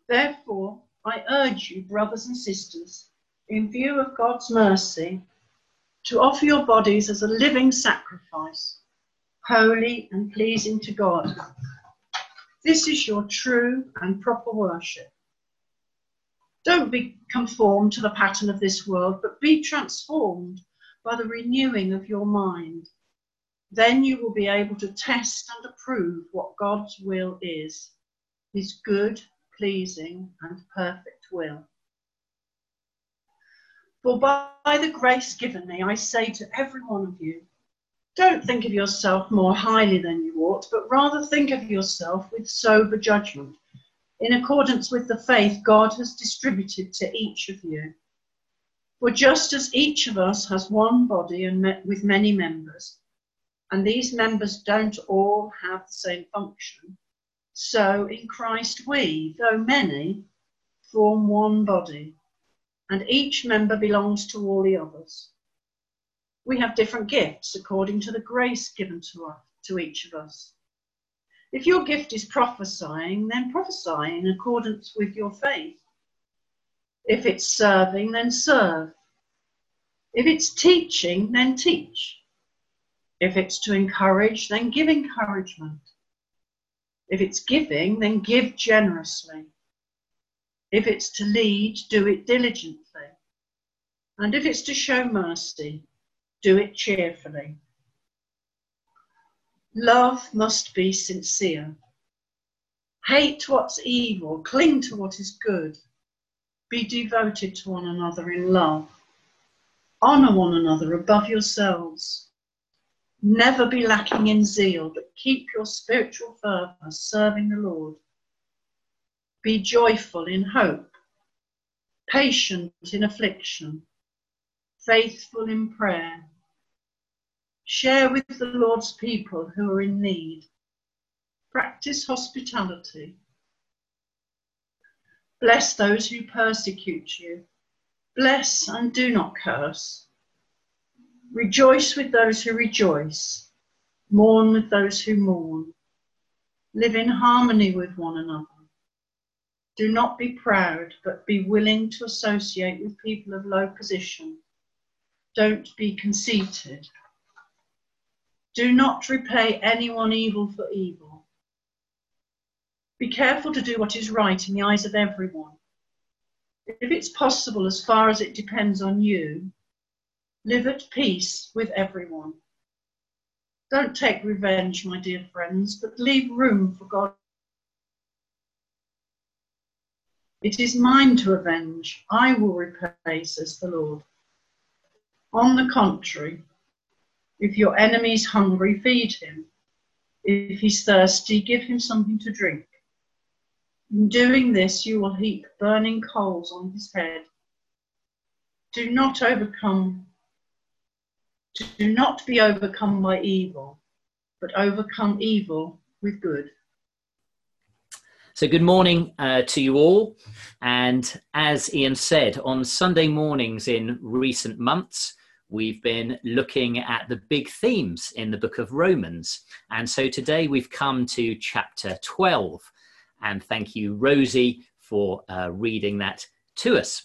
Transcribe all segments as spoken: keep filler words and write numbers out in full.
Therefore, I urge you, brothers and sisters, in view of God's mercy, to offer your bodies as a living sacrifice, holy and pleasing to God. This is your true and proper worship. Don't be conformed to the pattern of this world, but be transformed by the renewing of your mind. Then you will be able to test and approve what God's will is, his good, pleasing and perfect will. For by the grace given me, I say to every one of you, don't think of yourself more highly than you ought, but rather think of yourself with sober judgment, in accordance with the faith God has distributed to each of you. For just as each of us has one body and met with many members, and these members don't all have the same function, so in Christ we, though many, form one body, and each member belongs to all the others. We have different gifts according to the grace given to us, to each of us. If your gift is prophesying, then prophesy in accordance with your faith. If it's serving, then serve. If it's teaching, then teach. If it's to encourage, then give encouragement. If it's giving, then give generously. If it's to lead, do it diligently. And if it's to show mercy, do it cheerfully. Love must be sincere. Hate what's evil, cling to what is good. Be devoted to one another in love. Honour one another above yourselves. Never be lacking in zeal, but keep your spiritual fervour serving the Lord. Be joyful in hope, patient in affliction, faithful in prayer. Share with the Lord's people who are in need. Practice hospitality. Bless those who persecute you. Bless and do not curse. Rejoice with those who rejoice. Mourn with those who mourn. Live in harmony with one another. Do not be proud, but be willing to associate with people of low position. Don't be conceited. Do not repay anyone evil for evil. Be careful to do what is right in the eyes of everyone. If it's possible, as far as it depends on you, live at peace with everyone. Don't take revenge, my dear friends, but leave room for God. It is mine to avenge. I will repay, says the Lord. On the contrary, if your enemy is hungry, feed him. If he's thirsty, give him something to drink. In doing this, you will heap burning coals on his head. Do not overcome, do not be overcome by evil, but overcome evil with good. So good morning uh, to you all. And as Ian said, on Sunday mornings in recent months, we've been looking at the big themes in the book of Romans. And so today we've come to chapter twelve. And thank you, Rosie, for uh, reading that to us.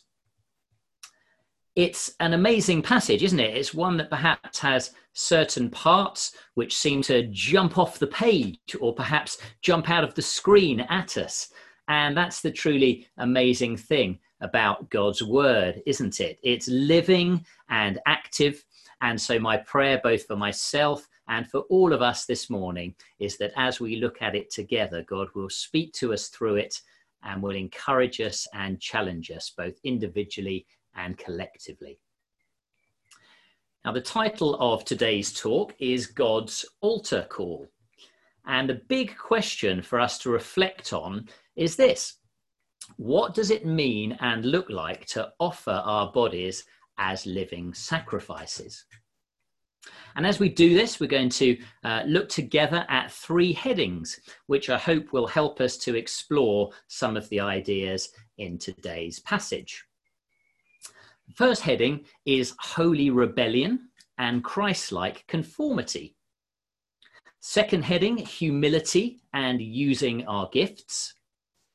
It's an amazing passage, isn't it? It's one that perhaps has certain parts which seem to jump off the page or perhaps jump out of the screen at us. And that's the truly amazing thing about God's word, isn't it? It's living and active. And so my prayer, both for myself and for all of us this morning, is that as we look at it together, God will speak to us through it and will encourage us and challenge us both individually and collectively. Now, the title of today's talk is God's altar call. And a big question for us to reflect on is this: what does it mean and look like to offer our bodies as living sacrifices? And as we do this, we're going to uh, look together at three headings, which I hope will help us to explore some of the ideas in today's passage. The first heading is Holy Rebellion and Christ-like Conformity. Second heading, Humility and Using Our Gifts.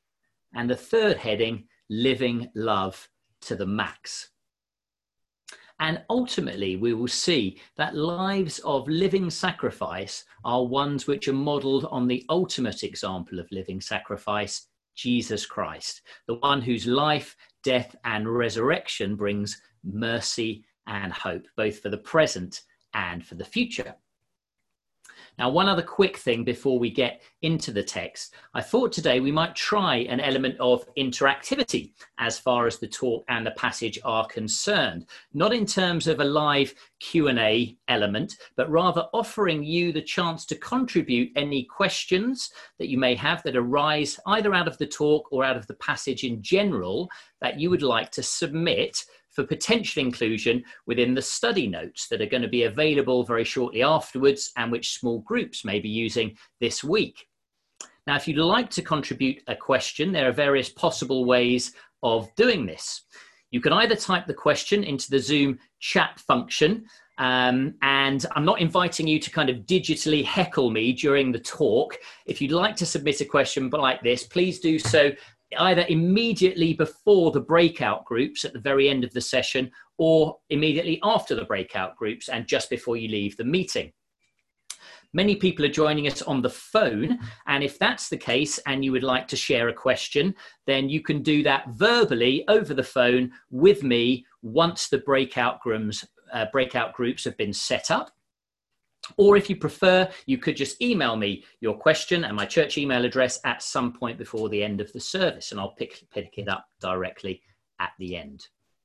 And the third heading, living love to the max. And ultimately, we will see that lives of living sacrifice are ones which are modelled on the ultimate example of living sacrifice, Jesus Christ, the one whose life, death, and resurrection brings mercy and hope, both for the present and for the future. Now, one other quick thing before we get into the text. I thought today we might try an element of interactivity as far as the talk and the passage are concerned, not in terms of a live Q and A element, but rather offering you the chance to contribute any questions that you may have that arise either out of the talk or out of the passage in general that you would like to submit for potential inclusion within the study notes that are going to be available very shortly afterwards and which small groups may be using this week. Now, if you'd like to contribute a question, there are various possible ways of doing this. You can either type the question into the Zoom chat function, um, and I'm not inviting you to kind of digitally heckle me during the talk. If you'd like to submit a question like this, please do so either immediately before the breakout groups at the very end of the session or immediately after the breakout groups and just before you leave the meeting. Many people are joining us on the phone, and if that's the case and you would like to share a question, then you can do that verbally over the phone with me once the breakout groups, uh, breakout groups have been set up. Or if you prefer, you could just email me your question and my church email address at some point before the end of the service, and I'll pick, pick it up directly at the end.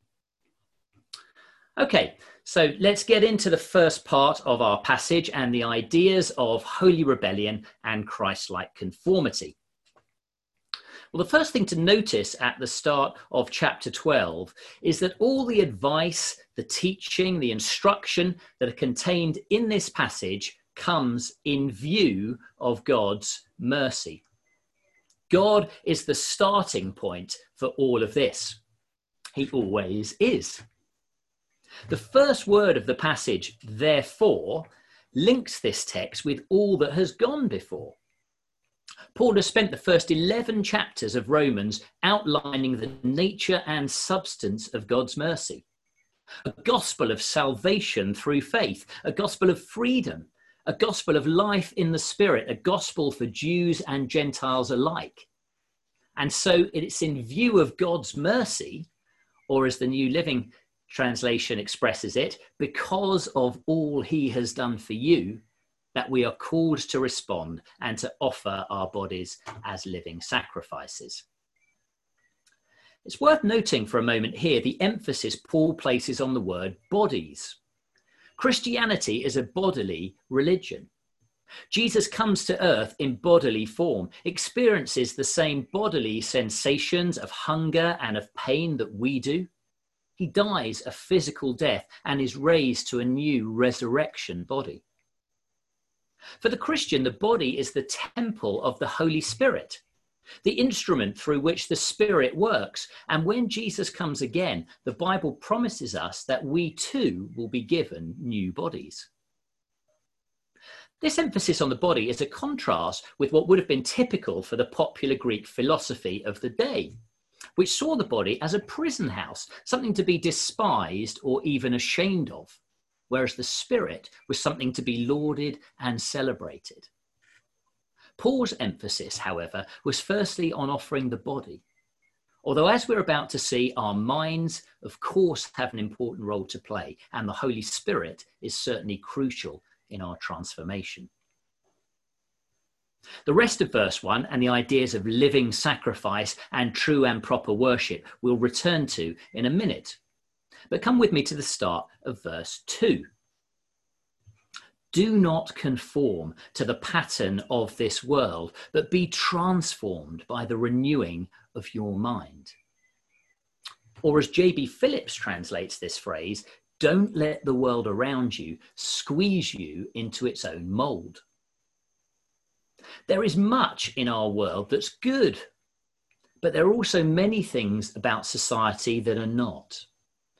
Okay, so let's get into the first part of our passage and the ideas of holy rebellion and Christ-like conformity. Well, the first thing to notice at the start of chapter twelve is that all the advice, the teaching, the instruction that are contained in this passage comes in view of God's mercy. God is the starting point for all of this. He always is. The first word of the passage, therefore, links this text with all that has gone before. Paul has spent the first eleven chapters of Romans outlining the nature and substance of God's mercy. A gospel of salvation through faith, a gospel of freedom, a gospel of life in the Spirit, a gospel for Jews and Gentiles alike. And so it's in view of God's mercy, or as the New Living Translation expresses it, because of all he has done for you, that we are called to respond and to offer our bodies as living sacrifices. It's worth noting for a moment here the emphasis Paul places on the word bodies. Christianity is a bodily religion. Jesus comes to earth in bodily form, experiences the same bodily sensations of hunger and of pain that we do. He dies a physical death and is raised to a new resurrection body. For the Christian, the body is the temple of the Holy Spirit, the instrument through which the Spirit works. And when Jesus comes again, the Bible promises us that we too will be given new bodies. This emphasis on the body is a contrast with what would have been typical for the popular Greek philosophy of the day, which saw the body as a prison house, something to be despised or even ashamed of, whereas the Spirit was something to be lauded and celebrated. Paul's emphasis, however, was firstly on offering the body, although as we're about to see, our minds, of course, have an important role to play, and the Holy Spirit is certainly crucial in our transformation. The rest of verse one and the ideas of living sacrifice and true and proper worship we'll return to in a minute. But come with me to the start of verse two. Do not conform to the pattern of this world, but be transformed by the renewing of your mind. Or as J B Phillips translates this phrase, don't let the world around you squeeze you into its own mold. There is much in our world that's good, but there are also many things about society that are not.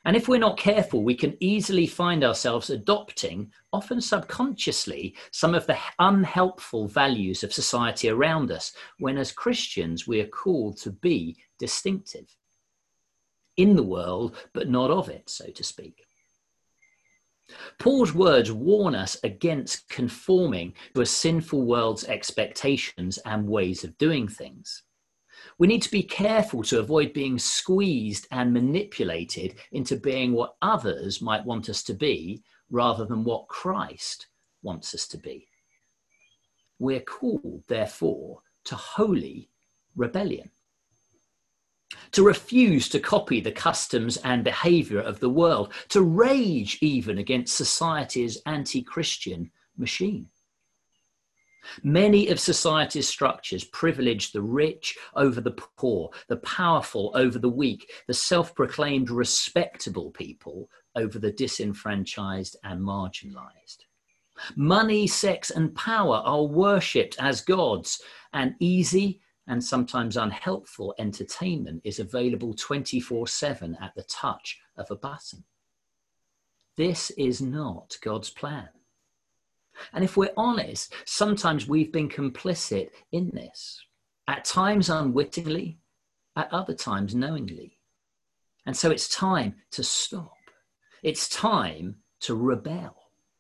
And if we're not careful, we can easily find ourselves adopting, often subconsciously, some of the unhelpful values of society around us, when as Christians we are called to be distinctive. In the world, but not of it, so to speak. Paul's words warn us against conforming to a sinful world's expectations and ways of doing things. We need to be careful to avoid being squeezed and manipulated into being what others might want us to be, rather than what Christ wants us to be. We're called, therefore, to holy rebellion. To refuse to copy the customs and behaviour of the world, to rage even against society's anti-Christian machine. Many of society's structures privilege the rich over the poor, the powerful over the weak, the self-proclaimed respectable people over the disenfranchised and marginalised. Money, sex and power are worshipped as gods, and easy and sometimes unhelpful entertainment is available twenty-four seven at the touch of a button. This is not God's plan. And if we're honest, sometimes we've been complicit in this, at times unwittingly, at other times knowingly. And so it's time to stop. It's time to rebel.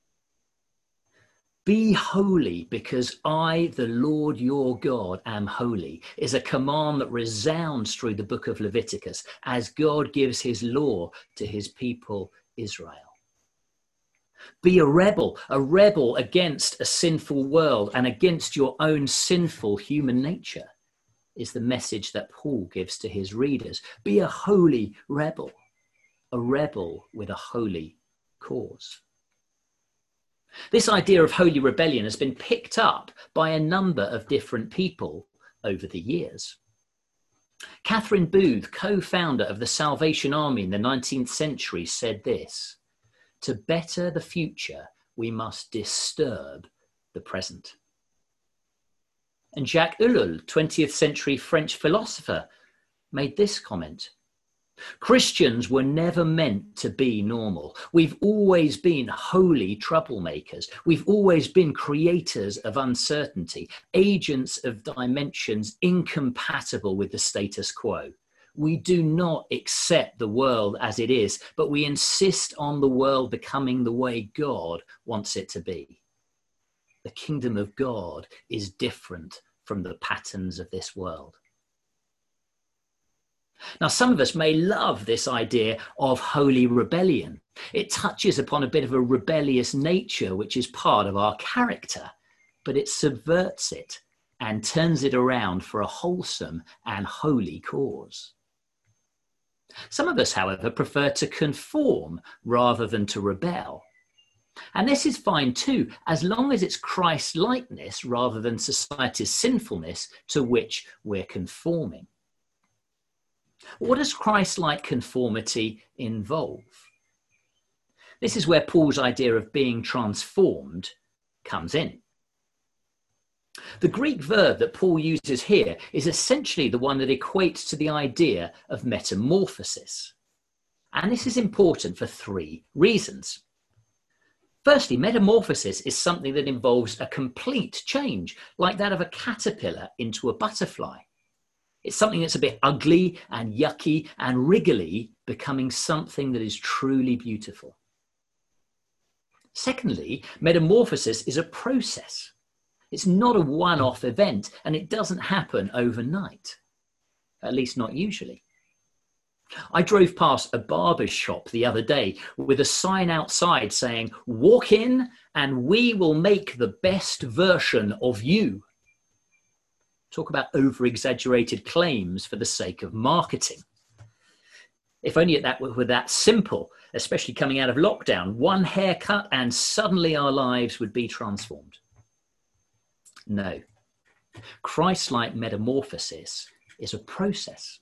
Be holy because I, the Lord your God, am holy, is a command that resounds through the book of Leviticus as God gives his law to his people Israel. Be a rebel, a rebel against a sinful world and against your own sinful human nature, is the message that Paul gives to his readers. Be a holy rebel, a rebel with a holy cause. This idea of holy rebellion has been picked up by a number of different people over the years. Catherine Booth, co-founder of the Salvation Army in the nineteenth century, said this: "To better the future, we must disturb the present." And Jacques Ellul, twentieth century French philosopher, made this comment: "Christians were never meant to be normal. We've always been holy troublemakers. We've always been creators of uncertainty, agents of dimensions incompatible with the status quo. We do not accept the world as it is, but we insist on the world becoming the way God wants it to be. The kingdom of God is different from the patterns of this world." Now, some of us may love this idea of holy rebellion. It touches upon a bit of a rebellious nature, which is part of our character, but it subverts it and turns it around for a wholesome and holy cause. Some of us, however, prefer to conform rather than to rebel. And this is fine too, as long as it's Christ-likeness rather than society's sinfulness to which we're conforming. What does Christ-like conformity involve? This is where Paul's idea of being transformed comes in. The Greek verb that Paul uses here is essentially the one that equates to the idea of metamorphosis. And this is important for three reasons. Firstly, metamorphosis is something that involves a complete change, like that of a caterpillar into a butterfly. It's something that's a bit ugly and yucky and wriggly, becoming something that is truly beautiful. Secondly, metamorphosis is a process. It's not a one-off event, and it doesn't happen overnight, at least not usually. I drove past a barber's shop the other day with a sign outside saying, "Walk in and we will make the best version of you." Talk about over-exaggerated claims for the sake of marketing. If only that were that simple, especially coming out of lockdown, one haircut and suddenly our lives would be transformed. No, Christ-like metamorphosis is a process.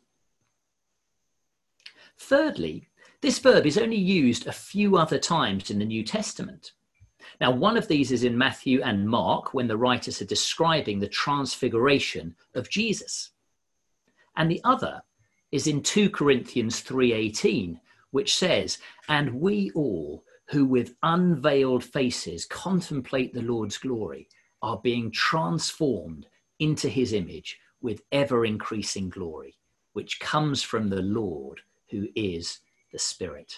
Thirdly, this verb is only used a few other times in the New Testament. Now, one of these is in Matthew and Mark, when the writers are describing the transfiguration of Jesus. And the other is in two Corinthians three eighteen, which says, "And we all who with unveiled faces contemplate the Lord's glory are being transformed into his image with ever increasing glory, which comes from the Lord who is the Spirit."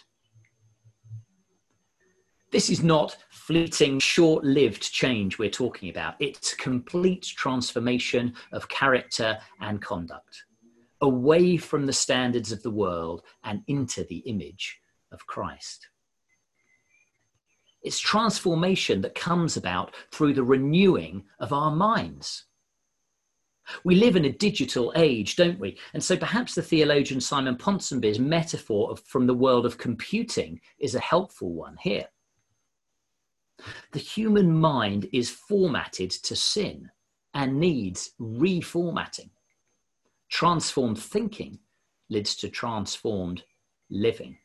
This is not fleeting, short-lived change we're talking about. It's complete transformation of character and conduct, away from the standards of the world and into the image of Christ. It's transformation that comes about through the renewing of our minds. We live in a digital age, don't we? And so perhaps the theologian Simon Ponsonby's metaphor of, from the world of computing is a helpful one here. The human mind is formatted to sin and needs reformatting. Transformed thinking leads to transformed living.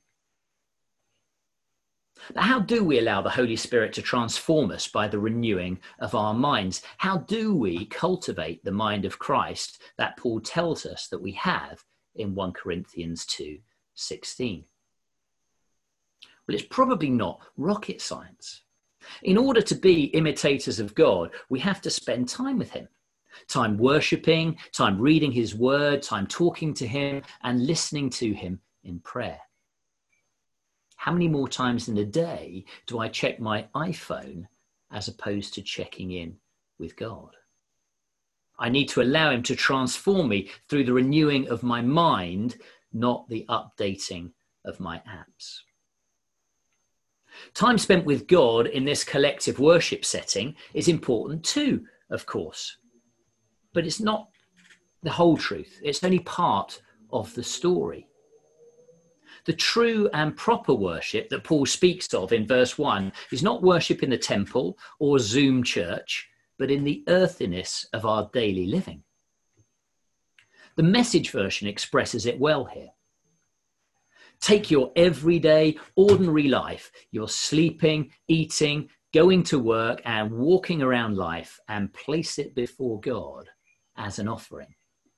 But how do we allow the Holy Spirit to transform us by the renewing of our minds? How do we cultivate the mind of Christ that Paul tells us that we have in First Corinthians two sixteen? Well, it's probably not rocket science. In order to be imitators of God, we have to spend time with him. Time worshipping, time reading his word, time talking to him and listening to him in prayer. How many more times in a day do I check my iPhone as opposed to checking in with God? I need to allow him to transform me through the renewing of my mind, not the updating of my apps. Time spent with God in this collective worship setting is important too, of course. But it's not the whole truth. It's only part of the story. The true and proper worship that Paul speaks of in verse one is not worship in the temple or Zoom church, but in the earthiness of our daily living. The Message version expresses it well here. Take your everyday, ordinary life, your sleeping, eating, going to work and walking around life and place it before God as an offering.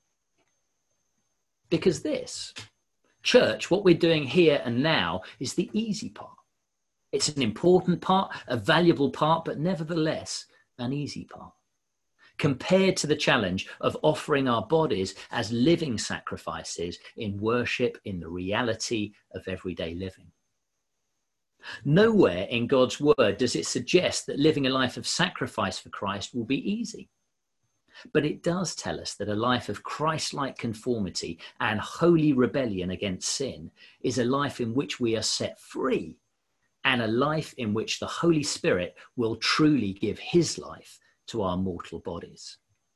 Because this, church, what we're doing here and now is the easy part. It's an important part, a valuable part, but nevertheless an easy part, compared to the challenge of offering our bodies as living sacrifices in worship in the reality of everyday living. Nowhere in God's word does it suggest that living a life of sacrifice for Christ will be easy. But it does tell us that a life of Christ-like conformity and holy rebellion against sin is a life in which we are set free, and a life in which the Holy Spirit will truly give his life to our mortal bodies.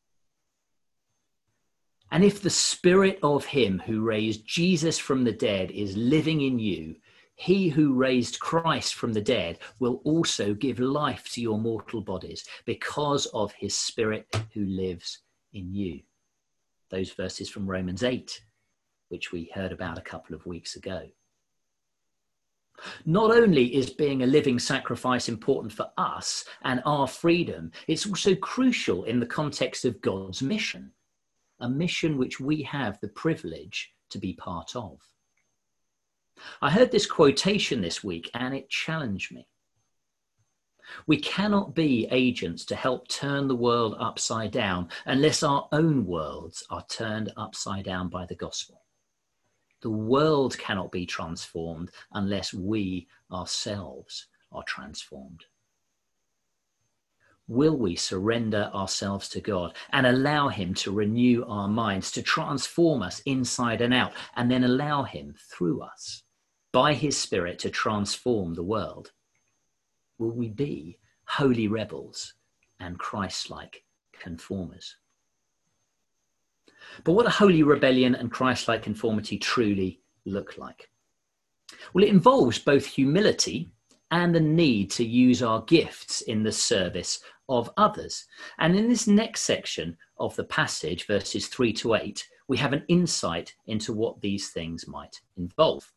And if the Spirit of him who raised Jesus from the dead is living in you, he who raised Christ from the dead will also give life to your mortal bodies because of his Spirit who lives in you. Those verses from Romans eight, which we heard about a couple of weeks ago. Not only is being a living sacrifice important for us and our freedom, it's also crucial in the context of God's mission, a mission which we have the privilege to be part of. I heard this quotation this week and it challenged me. We cannot be agents to help turn the world upside down unless our own worlds are turned upside down by the gospel. The world cannot be transformed unless we ourselves are transformed. Will we surrender ourselves to God and allow him to renew our minds, to transform us inside and out, and then allow him through us, by his Spirit, to transform the world? Will we be holy rebels and Christ-like conformers? But what do holy rebellion and Christ-like conformity truly look like? Well, it involves both humility and the need to use our gifts in the service of others. And in this next section of the passage, verses three to eight, we have an insight into what these things might involve.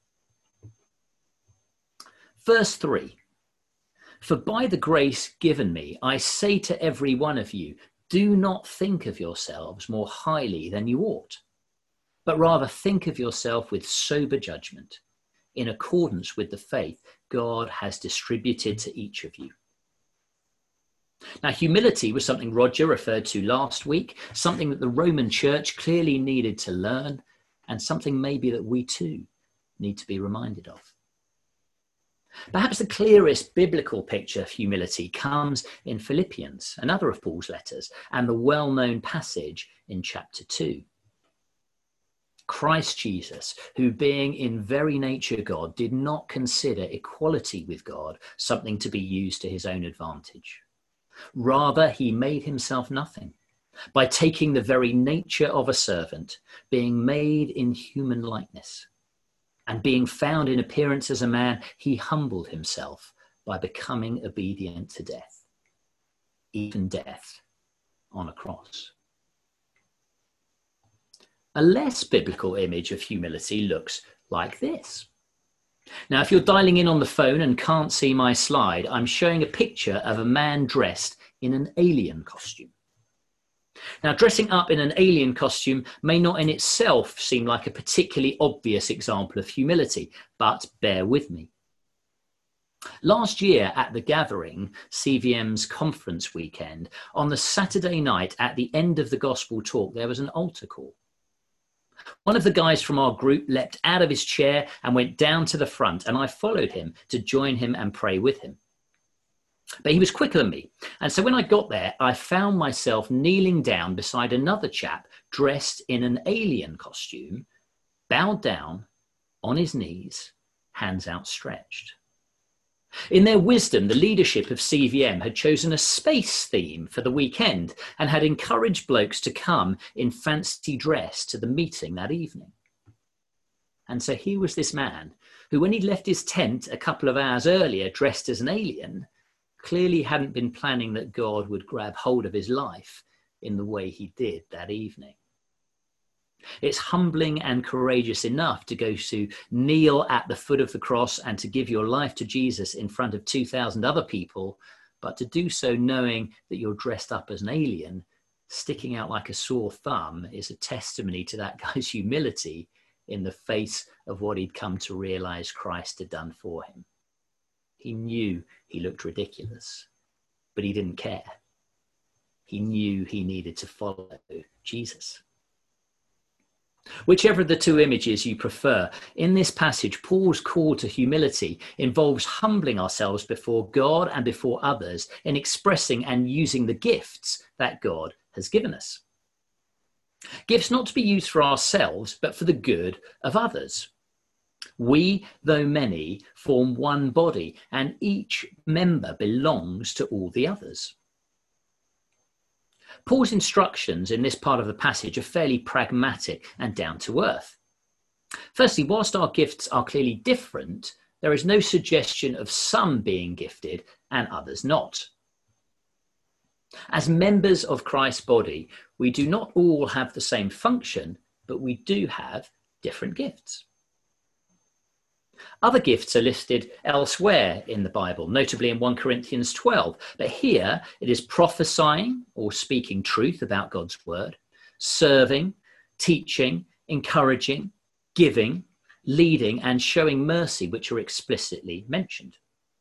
Verse three, "For by the grace given me, I say to every one of you, do not think of yourselves more highly than you ought, but rather think of yourself with sober judgment, in accordance with the faith God has distributed to each of you. Now, humility was something Roger referred to last week, something that the Roman Church clearly needed to learn, and something maybe that we too need to be reminded of. Perhaps the clearest biblical picture of humility comes in Philippians, another of Paul's letters, and the well-known passage in chapter two. Christ Jesus, who being in very nature God, did not consider equality with God something to be used to his own advantage. Rather, he made himself nothing by taking the very nature of a servant, being made in human likeness. And being found in appearance as a man, he humbled himself by becoming obedient to death, even death on a cross. A less biblical image of humility looks like this. Now, if you're dialing in on the phone and can't see my slide, I'm showing a picture of a man dressed in an alien costume. Now, dressing up in an alien costume may not in itself seem like a particularly obvious example of humility, but bear with me. Last year at the Gathering, C V M's conference weekend, on the Saturday night at the end of the gospel talk, there was an altar call. One of the guys from our group leapt out of his chair and went down to the front, and I followed him to join him and pray with him. But he was quicker than me. And so when I got there, I found myself kneeling down beside another chap dressed in an alien costume, bowed down on his knees, hands outstretched. In their wisdom, the leadership of C V M had chosen a space theme for the weekend and had encouraged blokes to come in fancy dress to the meeting that evening. And so here was this man who, when he'd left his tent a couple of hours earlier dressed as an alien, clearly hadn't been planning that God would grab hold of his life in the way he did that evening. It's humbling and courageous enough to go to kneel at the foot of the cross and to give your life to Jesus in front of two thousand other people, but to do so knowing that you're dressed up as an alien, sticking out like a sore thumb, is a testimony to that guy's humility in the face of what he'd come to realize Christ had done for him. He knew he looked ridiculous, but he didn't care. He knew he needed to follow Jesus. Whichever of the two images you prefer, in this passage, Paul's call to humility involves humbling ourselves before God and before others in expressing and using the gifts that God has given us. Gifts not to be used for ourselves, but for the good of others. We, though many, form one body, and each member belongs to all the others. Paul's instructions in this part of the passage are fairly pragmatic and down to earth. Firstly, whilst our gifts are clearly different, there is no suggestion of some being gifted and others not. As members of Christ's body, we do not all have the same function, but we do have different gifts. Other gifts are listed elsewhere in the Bible, notably in First Corinthians twelve. But here it is prophesying or speaking truth about God's word, serving, teaching, encouraging, giving, leading, and showing mercy, which are explicitly mentioned.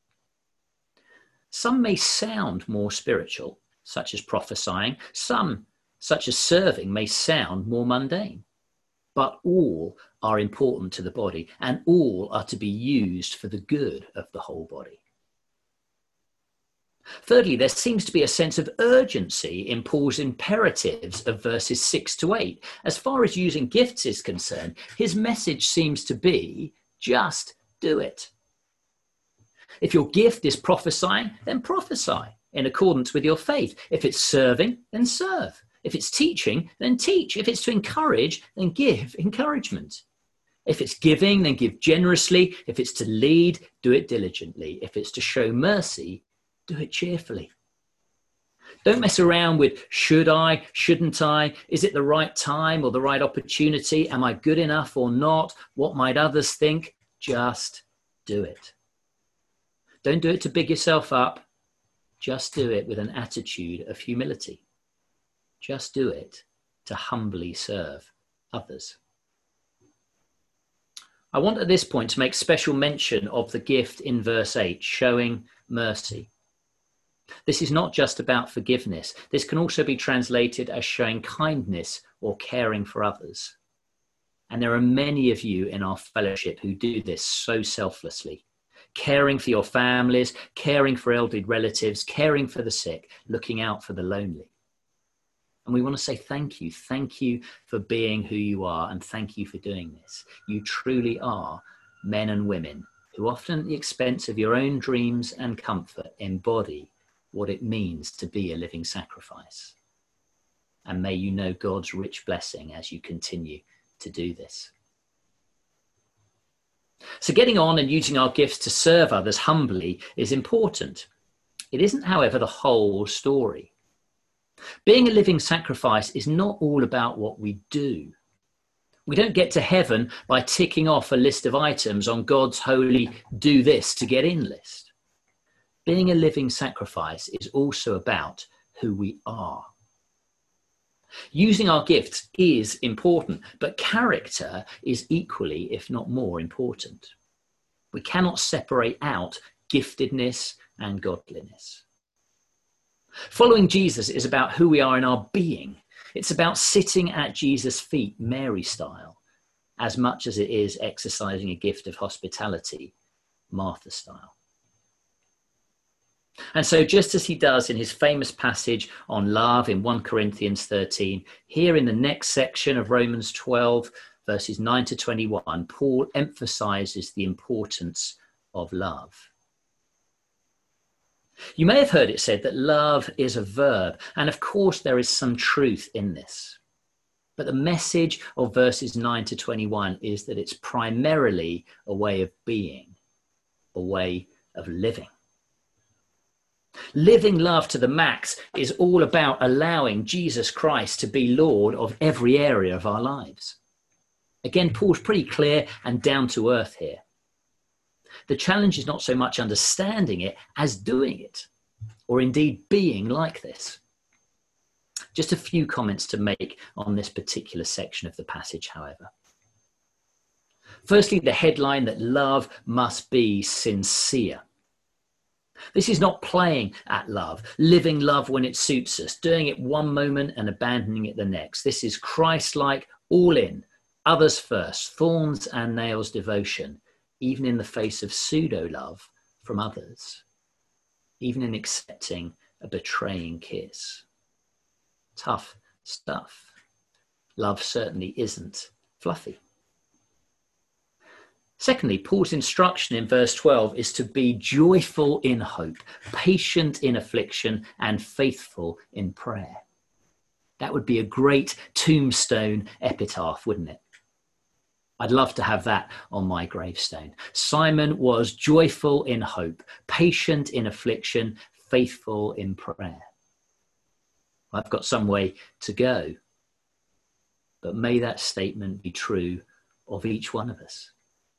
Some may sound more spiritual, such as prophesying. Some, such as serving, may sound more mundane. But all are important to the body, and all are to be used for the good of the whole body. Thirdly, there seems to be a sense of urgency in Paul's imperatives of verses six to eight. As far as using gifts is concerned, his message seems to be, just do it. If your gift is prophesying, then prophesy in accordance with your faith. If it's serving, then serve. If it's teaching, then teach. If it's to encourage, then give encouragement. If it's giving, then give generously. If it's to lead, do it diligently. If it's to show mercy, do it cheerfully. Don't mess around with should I, shouldn't I? Is it the right time or the right opportunity? Am I good enough or not? What might others think? Just do it. Don't do it to big yourself up. Just do it with an attitude of humility. Just do it to humbly serve others. I I want at this point to make special mention of the gift in verse eight, showing mercy. This is not just about forgiveness. This can also be translated as showing kindness or caring for others. And there are many of you in our fellowship who do this so selflessly, caring for your families, caring for elderly relatives, caring for the sick, looking out for the lonely. And we want to say thank you. Thank you for being who you are, and thank you for doing this. You truly are men and women who, often at the expense of your own dreams and comfort, embody what it means to be a living sacrifice. And may you know God's rich blessing as you continue to do this. So getting on and using our gifts to serve others humbly is important. It isn't, however, the whole story. Being a living sacrifice is not all about what we do. We don't get to heaven by ticking off a list of items on God's holy do this to get in list. Being a living sacrifice is also about who we are. Using our gifts is important, but character is equally, if not more, important. We cannot separate out giftedness and godliness. Following Jesus is about who we are in our being. It's about sitting at Jesus' feet, Mary style, as much as it is exercising a gift of hospitality, Martha style. And so just as he does in his famous passage on love in First Corinthians thirteen, here in the next section of Romans twelve, verses nine to twenty-one, Paul emphasizes the importance of love. You may have heard it said that love is a verb, and of course there is some truth in this. But the message of verses nine to twenty-one is that it's primarily a way of being, a way of living. Living love to the max is all about allowing Jesus Christ to be Lord of every area of our lives. Again, Paul's pretty clear and down to earth here. The challenge is not so much understanding it as doing it, or indeed being like this. Just a few comments to make on this particular section of the passage, however. Firstly, the headline that love must be sincere. This is not playing at love, living love when it suits us, doing it one moment and abandoning it the next. This is Christ-like, all in, others first, thorns and nails devotion, even in the face of pseudo-love from others, even in accepting a betraying kiss. Tough stuff. Love certainly isn't fluffy. Secondly, Paul's instruction in verse twelve is to be joyful in hope, patient in affliction, and faithful in prayer. That would be a great tombstone epitaph, wouldn't it? I'd love to have that on my gravestone. Simon was joyful in hope, patient in affliction, faithful in prayer. I've got some way to go, but may that statement be true of each one of us.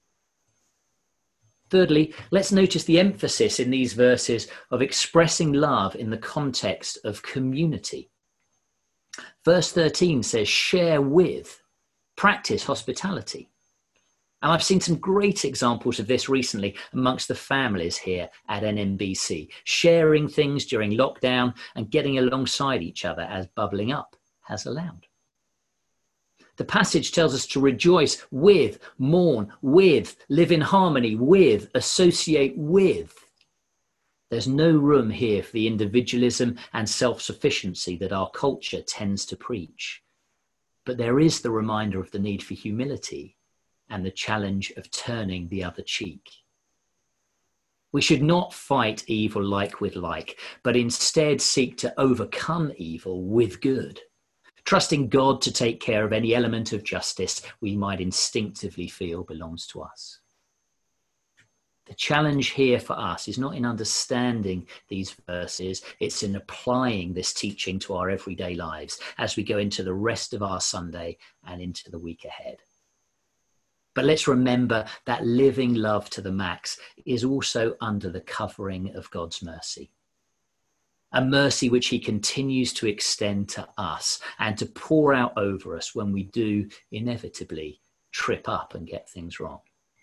Thirdly, let's notice the emphasis in these verses of expressing love in the context of community. Verse thirteen says, share with, practice hospitality. And I've seen some great examples of this recently amongst the families here at N M B C, sharing things during lockdown and getting alongside each other as bubbling up has allowed. The passage tells us to rejoice with, mourn with, live in harmony with, associate with. There's no room here for the individualism and self-sufficiency that our culture tends to preach. But there is the reminder of the need for humility and the challenge of turning the other cheek. We should not fight evil like with like, but instead seek to overcome evil with good, trusting God to take care of any element of justice we might instinctively feel belongs to us. The challenge here for us is not in understanding these verses, it's in applying this teaching to our everyday lives as we go into the rest of our Sunday and into the week ahead. But let's remember that living love to the max is also under the covering of God's mercy. A mercy which he continues to extend to us and to pour out over us when we do inevitably trip up and get things wrong.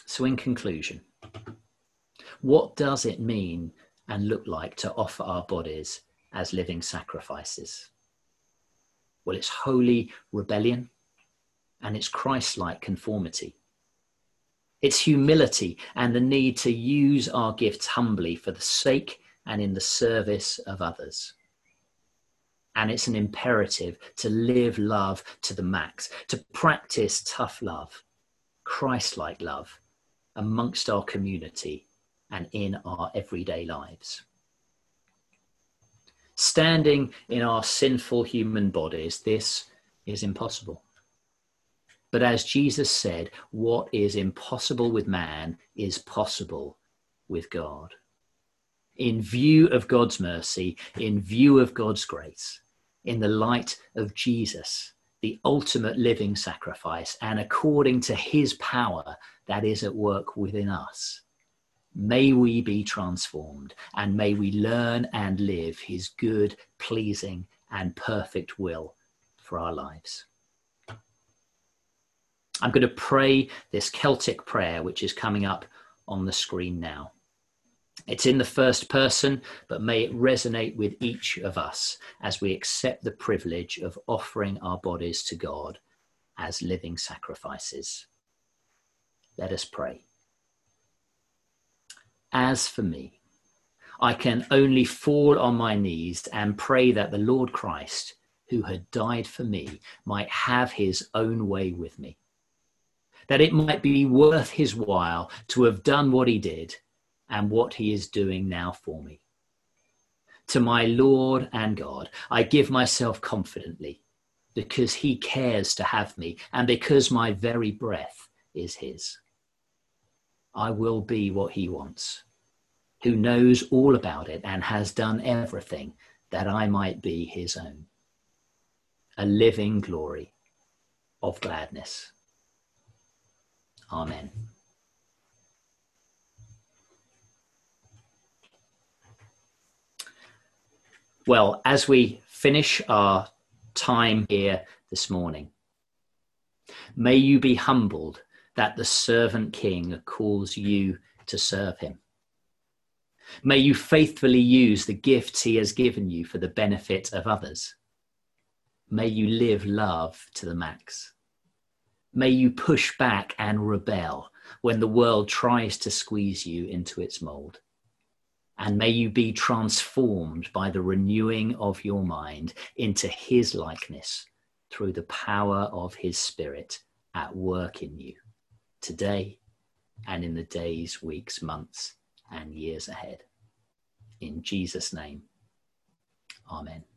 So in conclusion, what does it mean and look like to offer our bodies as living sacrifices? Well, it's holy rebellion and it's Christ-like conformity. It's humility and the need to use our gifts humbly for the sake and in the service of others. And it's an imperative to live love to the max, to practice tough love, Christ-like love amongst our community and in our everyday lives. Standing in our sinful human bodies, this is impossible. But as Jesus said, what is impossible with man is possible with God. In view of God's mercy, in view of God's grace, in the light of Jesus, the ultimate living sacrifice, and according to his power that is at work within us, may we be transformed and may we learn and live his good, pleasing, and perfect will for our lives. I'm going to pray this Celtic prayer, which is coming up on the screen now. It's in the first person, but may it resonate with each of us as we accept the privilege of offering our bodies to God as living sacrifices. Let us pray. As for me, I can only fall on my knees and pray that the Lord Christ, who had died for me, might have his own way with me, that it might be worth his while to have done what he did and what he is doing now for me. To my Lord and God, I give myself confidently, because he cares to have me and because my very breath is his. I will be what he wants, who knows all about it and has done everything that I might be his own. A living glory of gladness. Amen. Well, as we finish our time here this morning, may you be humbled that the servant king calls you to serve him. May you faithfully use the gifts he has given you for the benefit of others. May you live love to the max. May you push back and rebel when the world tries to squeeze you into its mold. And may you be transformed by the renewing of your mind into his likeness through the power of his Spirit at work in you today and in the days, weeks, months, and years ahead. In Jesus' name, amen.